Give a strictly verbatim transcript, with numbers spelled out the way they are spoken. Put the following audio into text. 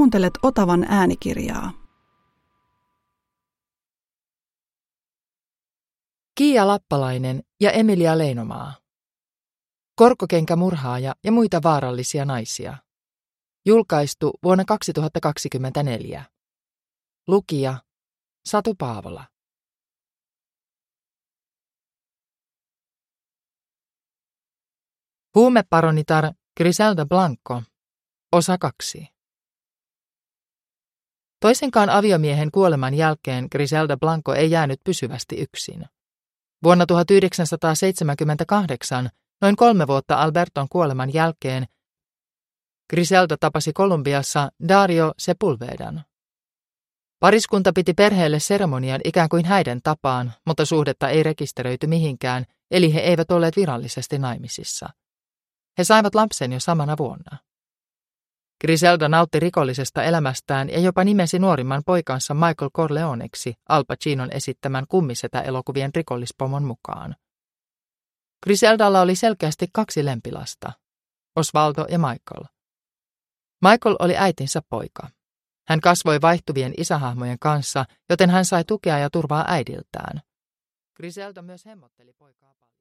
Kuuntelet Otavan äänikirjaa. Kiia Lappalainen ja Emilia Leinomaa. Korkokenkämurhaaja ja muita vaarallisia naisia. Julkaistu vuonna kaksituhattakaksikymmentäneljä. Lukija Satu Paavola. Huumeparonitar Griselda Blanco. Osa kaksi. Toisenkaan aviomiehen kuoleman jälkeen Griselda Blanco ei jäänyt pysyvästi yksin. Vuonna tuhatyhdeksänsataaseitsemänkymmentäkahdeksan, noin kolme vuotta Alberton kuoleman jälkeen, Griselda tapasi Kolumbiassa Dario Sepulvedan. Pariskunta piti perheelle seremonian ikään kuin häiden tapaan, mutta suhdetta ei rekisteröity mihinkään, eli he eivät olleet virallisesti naimisissa. He saivat lapsen jo samana vuonna. Griselda nautti rikollisesta elämästään ja jopa nimesi nuorimman poikansa Michael Corleoneksi Al Pacinon esittämän Kummisetä-elokuvien rikollispomon mukaan. Griseldalla oli selkeästi kaksi lempilasta, Osvaldo ja Michael. Michael oli äitinsä poika. Hän kasvoi vaihtuvien isähahmojen kanssa, joten hän sai tukea ja turvaa äidiltään. Griselda myös hemmotteli poikaa paljon.